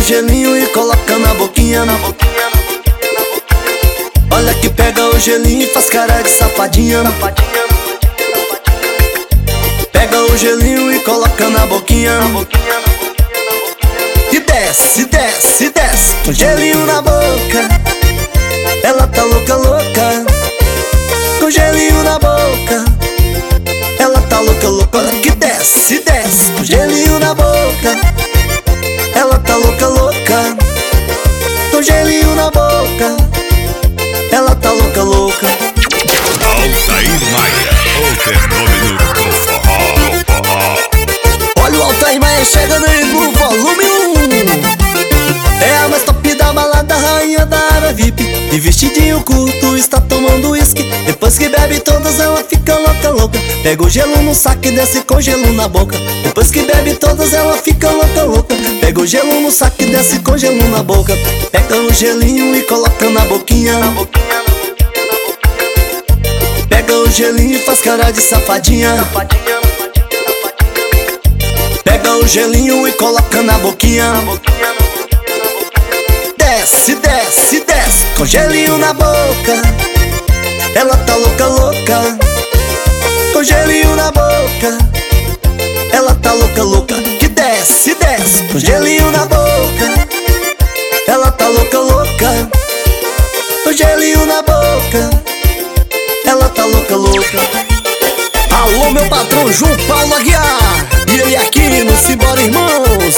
o gelinho e coloca na boquinha. Olha que pega o gelinho e faz cara de safadinha. Pega o gelinho e coloca na boquinha. E desce, desce, desce com gelinho na boca. Ela tá louca, louca com gelinho na boca. Ela tá louca, louca. Olha que desce, desce com gelinho na boca. Ela tá louca, louca com gelinho na boca. Ela tá louca, louca. Altair Maia, o fenômeno do forró. Olha o Altair Maia chegando aí no volume 1. É a mais top da balada, rainha da área VIP. De vestidinho curto, está tomando uísque. Depois que bebe todas, ela fica louca, louca. Pega o gelo no saco e desce com gelo na boca. Depois que bebe todas, ela fica louca, louca. Pega o gelo no saco e desce com gelo na boca. Pega o gelinho e coloca na boquinha. Pega o gelinho e faz cara de safadinha. Pega o gelinho e coloca na boquinha. Desce, desce, desce com gelinho na boca. Ela tá louca, louca com gelinho na boca. Ela tá louca, louca. Que desce, desce com gelinho na boca. Ela tá louca, louca com gelinho na boca. Ela tá louca, louca. Alô, meu patrão João Paulo Aguiar, e ele aqui no Simbora Irmãos.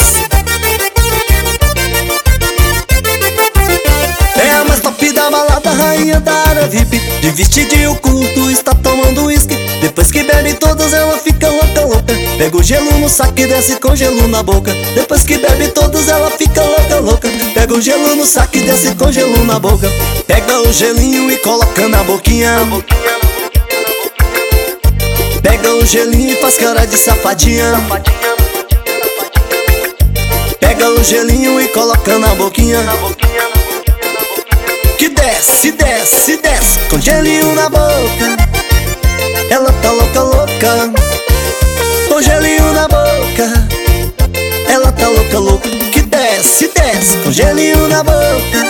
É a mais top da balada, rainha da área VIP. De vestidinho curto, está tomando uísque. Depois que bebe todas, ela fica louca, louca. Pega o gelo no saco e desce com gelo na boca. Depois que bebe todas, ela fica louca, louca. Pega o gelo no saco e desce com gelo na boca. Pega o gelinho e coloca na boquinha. Pega o gelinho e faz cara de safadinha. Pega o gelinho e coloca na boquinha. Que desce, desce, desce com gelinho na boca. Ela tá louca, louca com gelinho na boca. Ela tá louca, louca. Que desce, desce com gelinho na boca.